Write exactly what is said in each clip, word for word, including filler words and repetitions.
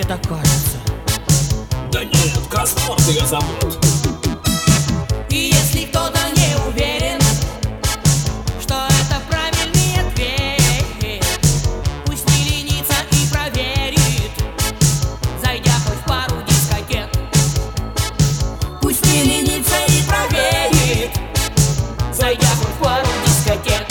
так кажется. Да нет, кроссворд ее зовут. И если кто-то не уверен, что это правильный ответ, пусть не ленится и проверит, зайдя хоть в пару дискотек. Пусть не ленится и проверит, зайдя хоть в пару дискотек.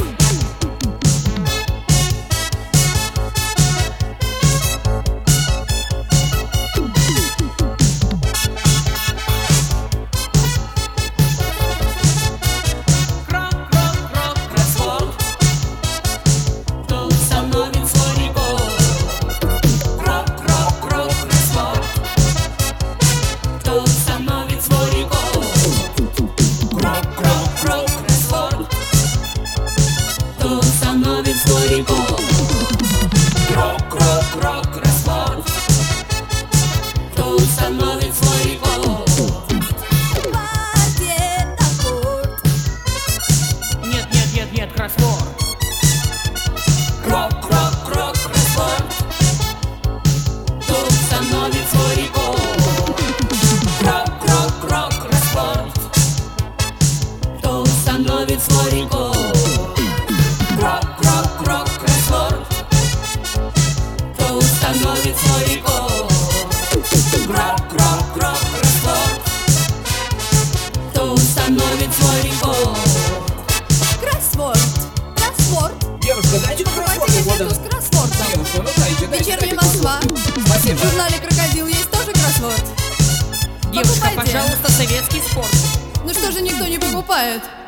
Крок-крок-крок, кроссворд. Кто установит свой рекорд? Нет, нет, нет, нет, кроссворд. Крок-крок-крок, кроссворд. Кто установит свой рекорд? Крок-крок-крок, кроссворд. Кто установит свой рекорд? Крок-крок-крок, кроссворд. Кто установит свой рекорд? Крок-крок-крок, кроссворд. Кто установит свой рекорд? Кроссворд, кроссворд. Девушка, дайте кроссворд Покупайте года. газету с кроссвордом. Девушка, ну дайте, дайте, Вечерняя дайте Москва. кроссворд. В Спасибо. журнале «Крокодил» есть тоже кроссворд. Девушка, Покупайте. пожалуйста, советский спорт. Ну что же никто не покупает?